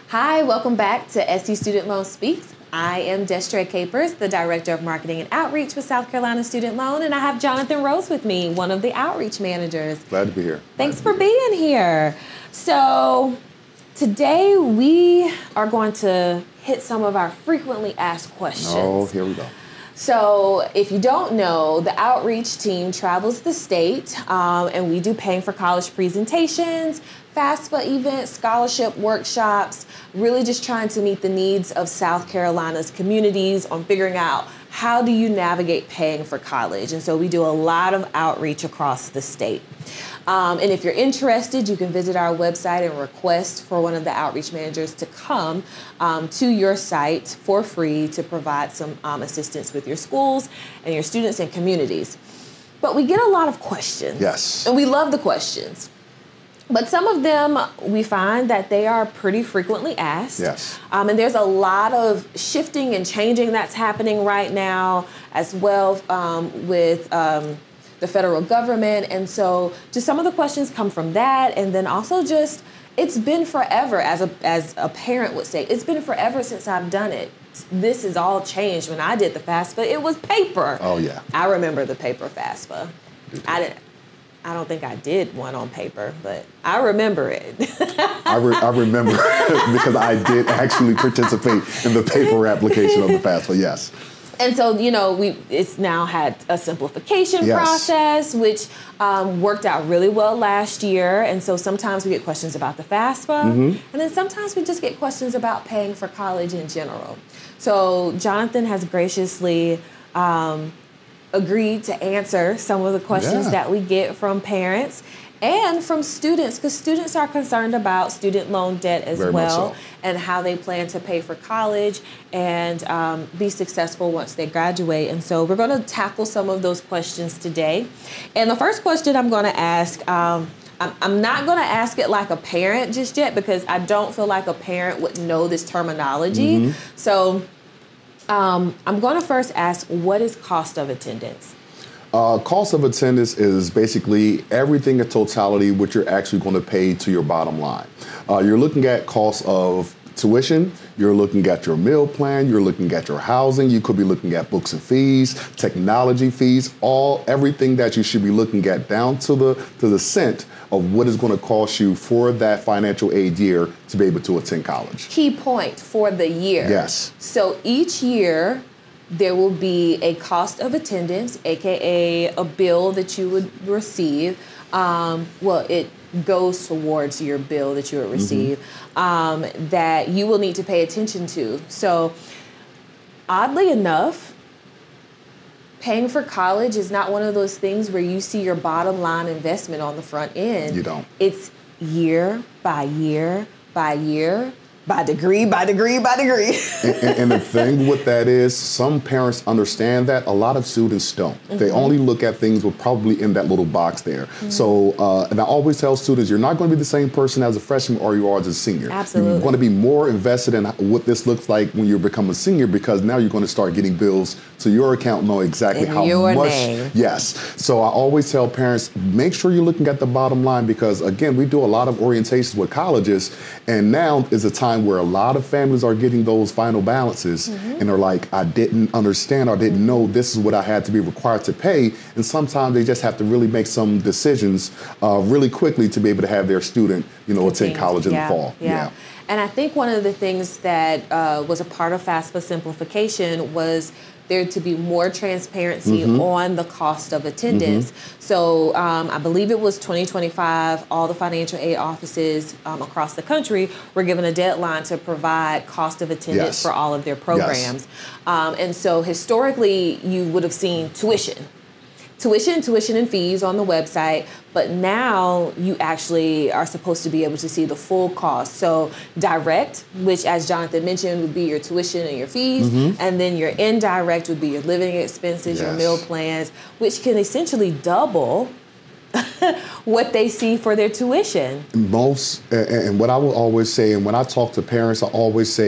Hi, welcome back to SU Student Loan Speaks. I am Destre Capers, the Director of Marketing and Outreach with South Carolina Student Loan, and I have Jonathan Rose with me, one of the outreach managers. Glad to be here. Thanks for being here. So today we are going to hit some of our frequently asked questions. Oh, here we go. So if you don't know, the outreach team travels the state and we do paying for college presentations, FAFSA events, scholarship workshops, really just trying to meet the needs of South Carolina's communities on figuring out how do you navigate paying for college. And so we do a lot of outreach across the state. And if you're interested, you can visit our website and request for one of the outreach managers to come to your site for free to provide some assistance with your schools and your students and communities. But we get a lot of questions. Yes. And we love the questions. But some of them, we find that they are pretty frequently asked. Yes. And there's a lot of shifting and changing that's happening right now as well with the federal government. And so just some of the questions come from that. And then also just, it's been forever, as a parent would say, it's been forever since I've done it. This has all changed. When I did the FAFSA, it was paper. Oh, yeah. I remember the paper FAFSA. I don't think I did one on paper, but I remember it. I remember because I did actually participate in the paper application of the FAFSA, yes. And so, it's now had a simplification process, which worked out really well last year. And so sometimes we get questions about the FAFSA, and then sometimes we just get questions about paying for college in general. So Jonathan has graciously agreed to answer some of the questions that we get from parents and from students, because students are concerned about student loan debt as well, and how they plan to pay for college and be successful once they graduate. And so we're going to tackle some of those questions today. And the first question I'm going to ask, I'm not going to ask it like a parent just yet, because I don't feel like a parent would know this terminology. So I'm going to first ask, what is cost of attendance? Cost of attendance is basically everything in totality what you're actually going to pay to your bottom line. You're looking at cost of tuition, you're looking at your meal plan, you're looking at your housing, you could be looking at books and fees, technology fees, everything that you should be looking at down to the cent of what is going to cost you for that financial aid year to be able to attend college. Key point, for the year. Yes. So each year there will be a cost of attendance, aka a bill that you would receive. It goes towards your bill that you would receive, that you will need to pay attention to. So oddly enough, paying for college is not one of those things where you see your bottom line investment on the front end. You don't. It's year by year by year, by degree, by degree, by degree. and the thing with that is, some parents understand that. A lot of students don't. They only look at things with probably in that little box there. So, and I always tell students, you're not going to be the same person as a freshman or you are as a senior. Absolutely. You're going to be more invested in what this looks like when you become a senior, because now you're going to start getting bills to your account, know exactly in how your much. Name. Yes. So I always tell parents, make sure you're looking at the bottom line, because again, we do a lot of orientations with colleges, and now is a time where a lot of families are getting those final balances and are like, I didn't understand, I didn't know this is what I had to be required to pay. And sometimes they just have to really make some decisions really quickly to be able to have their student, attend college in the fall. Yeah. And I think one of the things that was a part of FAFSA simplification was there to be more transparency on the cost of attendance. So I believe it was 2025, all the financial aid offices across the country were given a deadline to provide cost of attendance for all of their programs. And so historically, you would have seen tuition and fees on the website, but now you actually are supposed to be able to see the full cost. So direct, which as Jonathan mentioned would be your tuition and your fees, and then your indirect would be your living expenses, your meal plans, which can essentially double what they see for their tuition. And what I will always say, and when I talk to parents, I always say,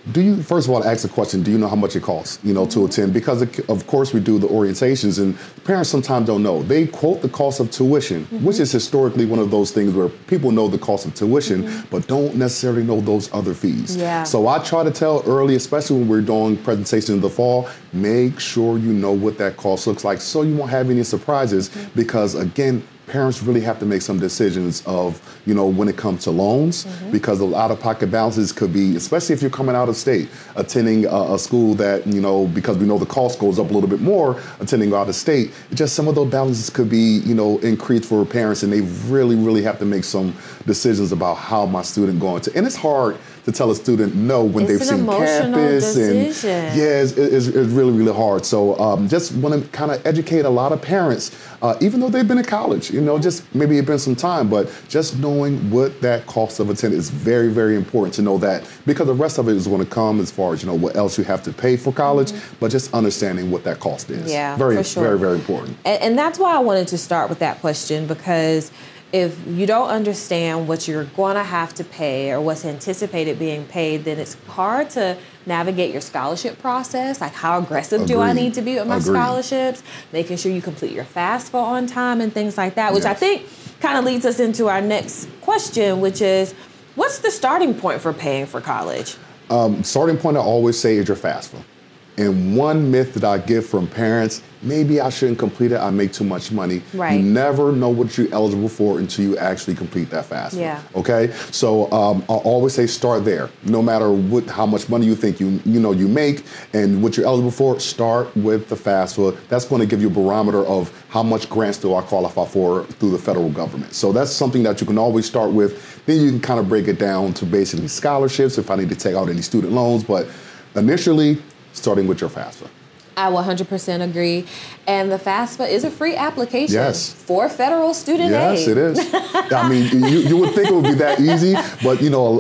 first of all, ask the question, do you know how much it costs, to attend? Because of course we do the orientations, and parents sometimes don't know. They quote the cost of tuition, which is historically one of those things where people know the cost of tuition, but don't necessarily know those other fees. Yeah. So I try to tell early, especially when we're doing presentations in the fall, make sure you know what that cost looks like so you won't have any surprises, because again, parents really have to make some decisions of, when it comes to loans, because the out-of-pocket balances could be, especially if you're coming out of state, attending a school that, because we know the cost goes up a little bit more, attending out of state, just some of those balances could be, increased for parents, and they really, really have to make some decisions about how my student going to, and it's hard to tell a student no when they've seen campus, and it's really, really hard. So just want to kind of educate a lot of parents, even though they've been in college, just maybe it's been some time, but just knowing what that cost of attendance is very, very important to know that, because the rest of it is going to come as far as, what else you have to pay for college, but just understanding what that cost is. Yeah, very, for sure. very, very important. And that's why I wanted to start with that question, because if you don't understand what you're going to have to pay or what's anticipated being paid, then it's hard to navigate your scholarship process. Like, how aggressive do I need to be with my scholarships? Making sure you complete your FAFSA on time and things like that, which I think kind of leads us into our next question, which is, what's the starting point for paying for college? Starting point I always say is your FAFSA. And one myth that I get from parents, maybe I shouldn't complete it, I make too much money. Right. You never know what you're eligible for until you actually complete that FAFSA. Yeah. Okay? So I always say start there. No matter how much money you think you make and what you're eligible for, start with the FAFSA. That's going to give you a barometer of how much grants do I qualify for through the federal government. So that's something that you can always start with. Then you can kind of break it down to basically scholarships if I need to take out any student loans. But initially, starting with your FAFSA. I 100% agree. And the FAFSA is a free application for federal student aid. Yes, it is. I mean, you would think it would be that easy, but,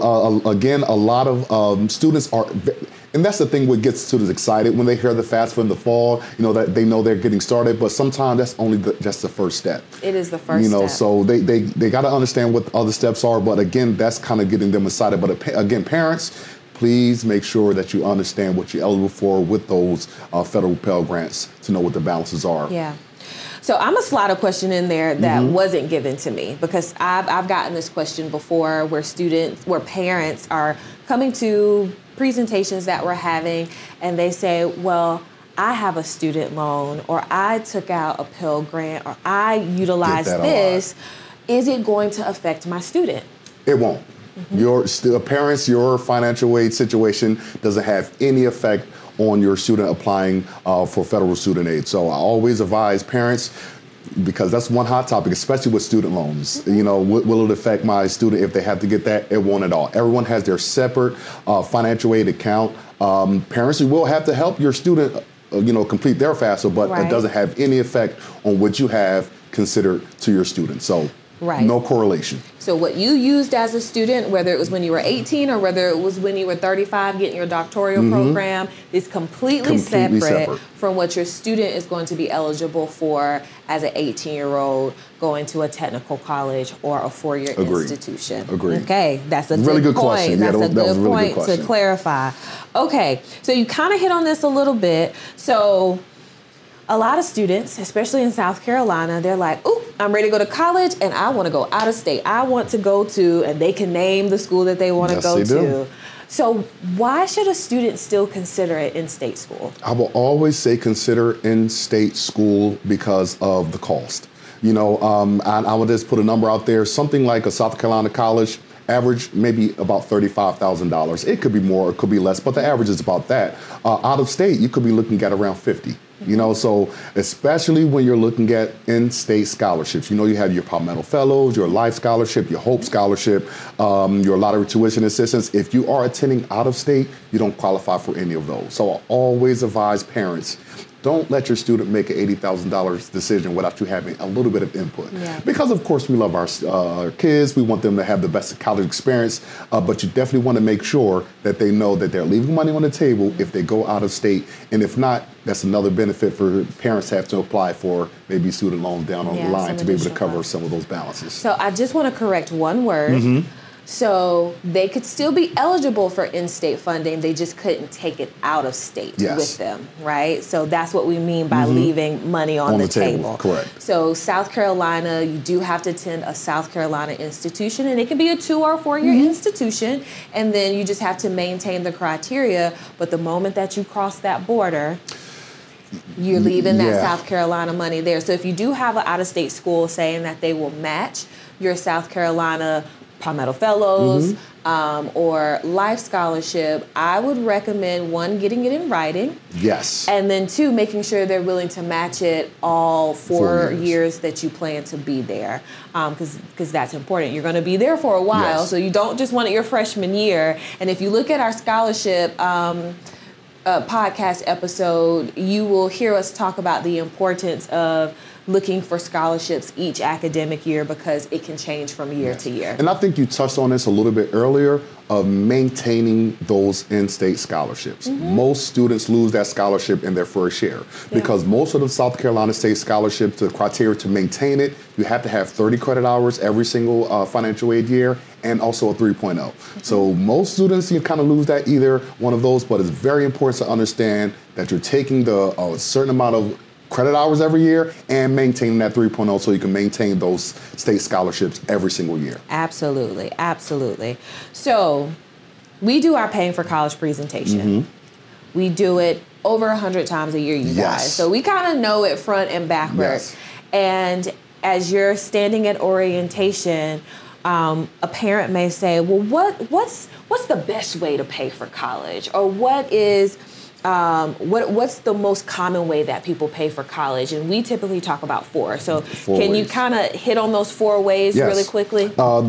again, a lot of students are, and that's the thing what gets students excited when they hear the FAFSA in the fall, that they know they're getting started, but sometimes that's only just the first step. It is the first step. So they got to understand what the other steps are, but again, that's kind of getting them excited. But again, parents, please make sure that you understand what you're eligible for with those federal Pell Grants to know what the balances are. Yeah. So I'm gonna slide a question in there that wasn't given to me, because I've gotten this question before where parents are coming to presentations that we're having and they say, well, I have a student loan, or I took out a Pell Grant, or I utilized this. Is it going to affect my student? It won't. Your financial aid situation doesn't have any effect on your student applying for federal student aid. So I always advise parents, because that's one hot topic, especially with student loans. Will it affect my student if they have to get that? It won't at all. Everyone has their separate financial aid account. Parents will have to help your student, complete their FAFSA, but it doesn't have any effect on what you have considered to your student. So. No correlation. So what you used as a student, whether it was when you were 18 or whether it was when you were 35 getting your doctoral program, is completely separate from what your student is going to be eligible for as an 18-year-old going to a technical college or a four-year institution. Agreed. Okay, that's a really good point. Question. That's a good really point to clarify. Okay, so you kind of hit on this a little bit. So a lot of students, especially in South Carolina, they're like, "Ooh, I'm ready to go to college and I want to go out of state. I want to go to," and they can name the school that they want to go to. Do. So why should a student still consider it in-state school? I will always say consider in-state school because of the cost. I would just put a number out there, something like a South Carolina college, average maybe about $35,000. It could be more, it could be less, but the average is about that. Out of state, you could be looking at around 50. So especially when you're looking at in-state scholarships, you have your Palmetto Fellows, your Life Scholarship, your Hope Scholarship, your lottery tuition assistance. If you are attending out of state, you don't qualify for any of those. So I always advise parents, don't let your student make an $80,000 decision without you having a little bit of input. Yeah. Because, of course, we love our kids. We want them to have the best college experience. But you definitely want to make sure that they know that they're leaving money on the table if they go out of state. And if not, that's another benefit for parents to have to apply for maybe student loans down on the line to be able to cover some of those balances. So I just want to correct one word. So they could still be eligible for in-state funding. They just couldn't take it out of state with them, right? So that's what we mean by leaving money on the table. Correct. So South Carolina, you do have to attend a South Carolina institution, and it can be a 2 or 4 year institution, and then you just have to maintain the criteria. But the moment that you cross that border, you're leaving that South Carolina money there. So if you do have an out-of-state school saying that they will match your South Carolina Palmetto Fellows or Life Scholarship, I would recommend, 1, getting it in writing. Yes. And then 2, making sure they're willing to match it all 4 years that you plan to be there, because that's important. You're going to be there for a while, so you don't just want it your freshman year. And if you look at our scholarship podcast episode, you will hear us talk about the importance of looking for scholarships each academic year, because it can change from year to year. And I think you touched on this a little bit earlier, of maintaining those in-state scholarships. Most students lose that scholarship in their first year because most of the South Carolina State scholarships, the criteria to maintain it, you have to have 30 credit hours every single financial aid year, and also a 3.0. So most students, you kind of lose that, either one of those, but it's very important to understand that you're taking a certain amount of credit hours every year and maintaining that 3.0 so you can maintain those state scholarships every single year. Absolutely, absolutely. So we do our Paying for College presentation. We do it over 100 times a year, you guys. So we kind of know it front and backwards. And as you're standing at orientation, a parent may say, well, what's the best way to pay for college? Or what is what's the most common way that people pay for college? And we typically talk about 4. So can you kind of hit on those 4 ways really quickly?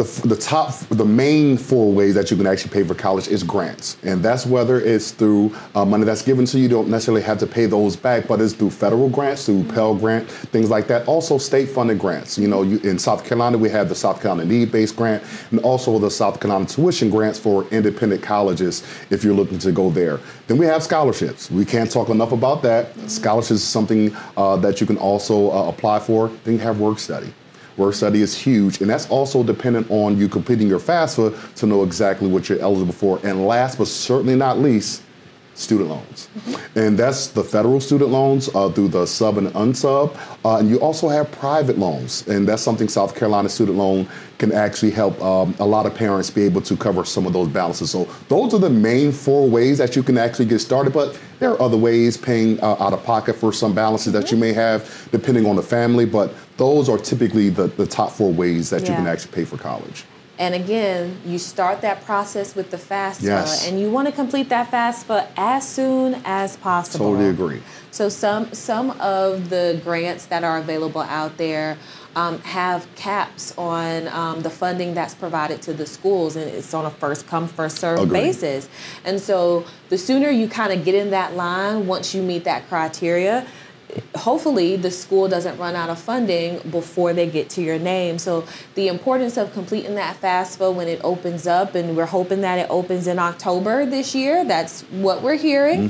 The main 4 ways that you can actually pay for college is grants. And that's whether it's through money that's given to you. You don't necessarily have to pay those back, but it's through federal grants, through Pell Grant, things like that. Also state funded grants. You know, in South Carolina, we have the South Carolina Need-Based Grant, and also the South Carolina Tuition Grants for independent colleges if you're looking to go there. Then we have scholarships. We can't talk enough about that. Scholarships is something that you can also apply for. Then you have work study. Work study is huge, and that's also dependent on you completing your FAFSA to know exactly what you're eligible for. And last but certainly not least, student loans. And that's the federal student loans through the sub and unsub. And you also have private loans. And that's something South Carolina Student Loan can actually help a lot of parents be able to cover some of those balances. So those are the main 4 ways that you can actually get started. But there are other ways, paying out of pocket for some balances that you may have, depending on the family. But those are typically the top 4 ways that you can actually pay for college. And again, you start that process with the FAFSA, and you want to complete that FAFSA as soon as possible. Totally agree. So some of the grants that are available out there have caps on the funding that's provided to the schools, and it's on a first come, first served basis. And so the sooner you kind of get in that line, once you meet that criteria, hopefully the school doesn't run out of funding before they get to your name. So the importance of completing that FAFSA when it opens up, and we're hoping that it opens in October this year. That's what we're hearing.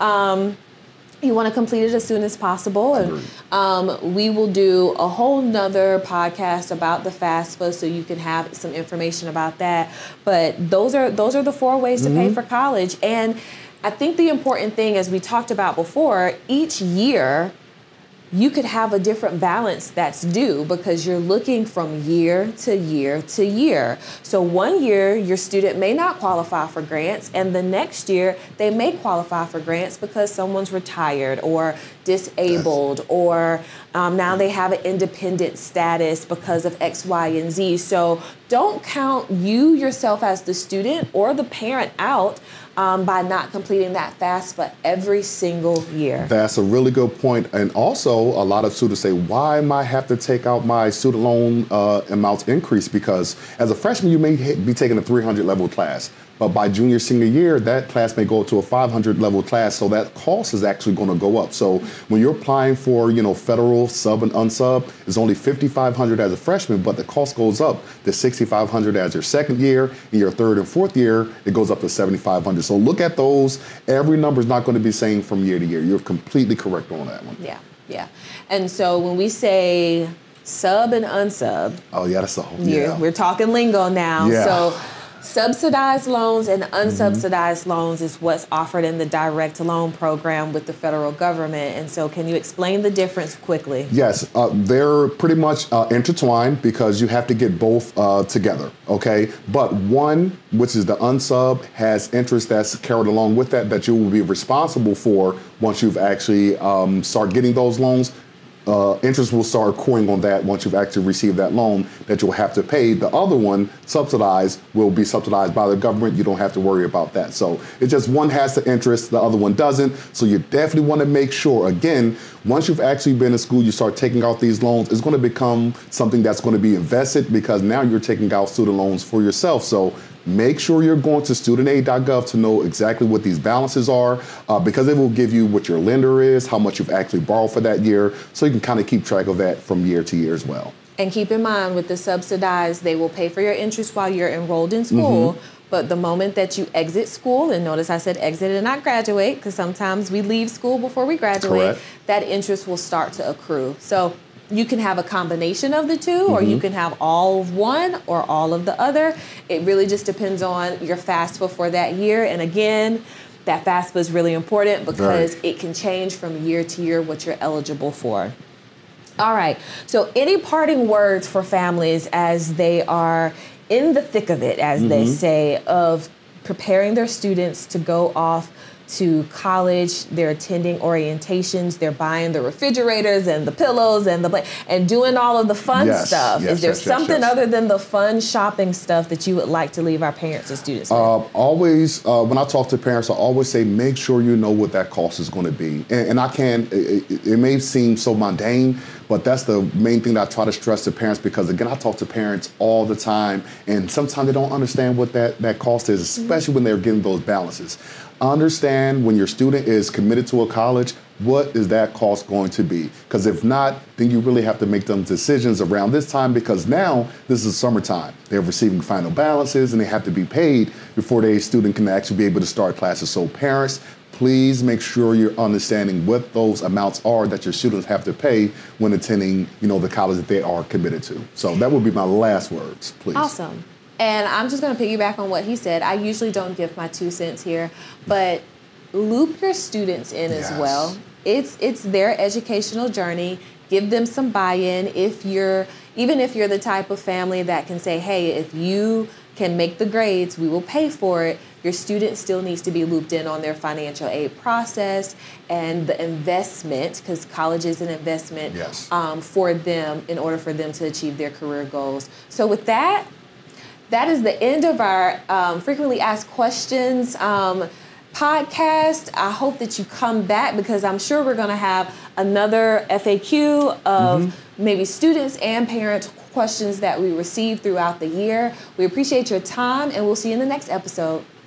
You want to complete it as soon as possible. And we will do a whole nother podcast about the FAFSA so you can have some information about that. But those are the 4 ways to pay for college. And I think the important thing, as we talked about before, each year you could have a different balance that's due because you're looking from year to year to year. So one year your student may not qualify for grants, and the next year they may qualify for grants because someone's retired or disabled, or now they have an independent status because of X, Y, and Z. So don't count you yourself as the student or the parent out by not completing that FAFSA every single year. That's a really good point. And also, a lot of students say, why am I have to take out my student loan amounts increase? Because as a freshman, you may be taking a 300 level class. But by junior, senior year, that class may go to a 500 level class. So that cost is actually going to go up. So when you're applying for, federal sub and unsub, it's only $5,500 as a freshman, but the cost goes up to $6,500 as your second year. In your third and fourth year, it goes up to $7,500. So look at those. Every number is not going to be the same from year to year. You're completely correct on that one. Yeah. And so when we say sub and unsub. Oh, yeah, that's the whole. We're talking lingo now. Yeah. So Subsidized loans and unsubsidized loans is what's offered in the direct loan program with the federal government. And so can you explain the difference quickly? Yes, they're pretty much intertwined because you have to get both together, okay? But one, which is the unsub, has interest that's carried along with that you will be responsible for once you've actually start getting those loans. Interest will start accruing on that once you've actually received that loan that you'll have to pay. The other one, subsidized, will be subsidized by the government. You don't have to worry about that. So it's just one has the interest, the other one doesn't. So you definitely want to make sure, again, once you've actually been in school, you start taking out these loans, it's going to become something that's going to be invested because now you're taking out student loans for yourself. So make sure you're going to studentaid.gov to know exactly what these balances are because it will give you what your lender is, how much you've actually borrowed for that year, so you can kind of keep track of that from year to year as well. And keep in mind, with the subsidized, they will pay for your interest while you're enrolled in school. But the moment that you exit school, and notice I said exit and not graduate, because sometimes we leave school before we graduate, that interest will start to accrue. So you can have a combination of the two, or you can have all of one or all of the other. It really just depends on your FAFSA for that year. And again, that FAFSA is really important because it can change from year to year what you're eligible for. All right. So any parting words for families as they are in the thick of it, as they say, of preparing their students to go off to college, they're attending orientations, they're buying the refrigerators and the pillows and doing all of the fun stuff. Is there something other than the fun shopping stuff that you would like to leave our parents and students with? Always, when I talk to parents, I always say, make sure you know what that cost is going to be. And it may seem so mundane, but that's the main thing that I try to stress to parents because, again, I talk to parents all the time, and sometimes they don't understand what that cost is, especially when they're getting those balances. Understand when your student is committed to a college, what is that cost going to be? Because if not, then you really have to make them decisions around this time because now this is summertime. They're receiving final balances and they have to be paid before their student can actually be able to start classes. So parents, please make sure you're understanding what those amounts are that your students have to pay when attending, the college that they are committed to. So that would be my last words, please. Awesome. And I'm just going to piggyback on what he said. I usually don't give my 2 cents here, but loop your students in as well. It's their educational journey. Give them some buy-in. Even if you're the type of family that can say, hey, if you can make the grades, we will pay for it. Your student still needs to be looped in on their financial aid process and the investment, because college is an investment for them in order for them to achieve their career goals. So with that is the end of our Frequently Asked Questions podcast. I hope that you come back because I'm sure we're going to have another FAQ of maybe students and parents questions that we receive throughout the year. We appreciate your time, and we'll see you in the next episode.